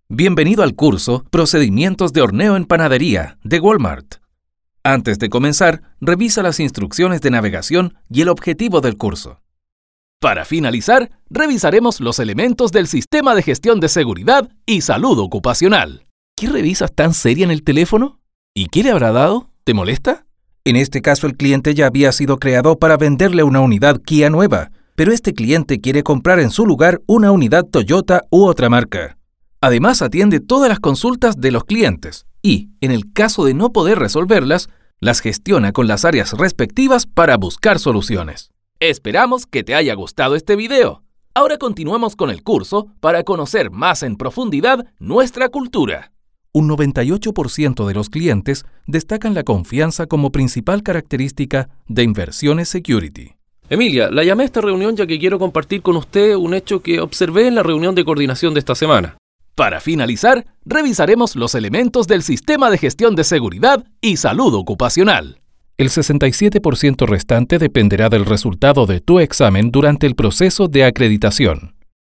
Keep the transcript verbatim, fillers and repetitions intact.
Bienvenido al curso Procedimientos de horneo en panadería de Walmart. Antes de comenzar, revisa las instrucciones de navegación y el objetivo del curso. Para finalizar, revisaremos los elementos del sistema de gestión de seguridad y salud ocupacional. ¿Qué revisas tan seria en el teléfono? ¿Y qué le habrá dado? ¿Te molesta? En este caso, el cliente ya había sido creado para venderle una unidad Kia nueva, pero este cliente quiere comprar en su lugar una unidad Toyota u otra marca. Además, atiende todas las consultas de los clientes y, en el caso de no poder resolverlas, las gestiona con las áreas respectivas para buscar soluciones. Esperamos que te haya gustado este video. Ahora continuamos con el curso para conocer más en profundidad nuestra cultura. Un noventa y ocho por ciento de los clientes destacan la confianza como principal característica de Inversiones Security. Emilia, la llamé a esta reunión ya que quiero compartir con usted un hecho que observé en la reunión de coordinación de esta semana. Para finalizar, revisaremos los elementos del sistema de gestión de seguridad y salud ocupacional. El sesenta y siete por ciento restante dependerá del resultado de tu examen durante el proceso de acreditación.